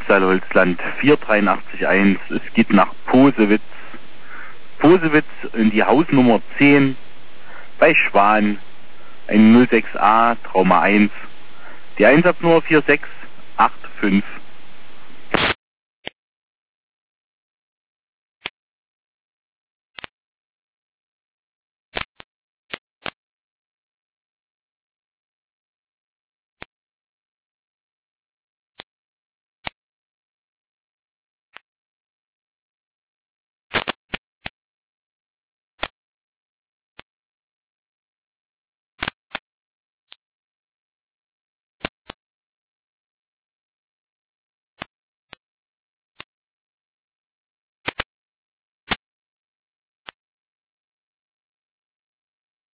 Trübsalholzland 4881. Es geht nach Posewitz. Posewitz in die Hausnummer 10 bei Schwan. Ein 06a, Trauma 1. Die Einsatznummer 4685.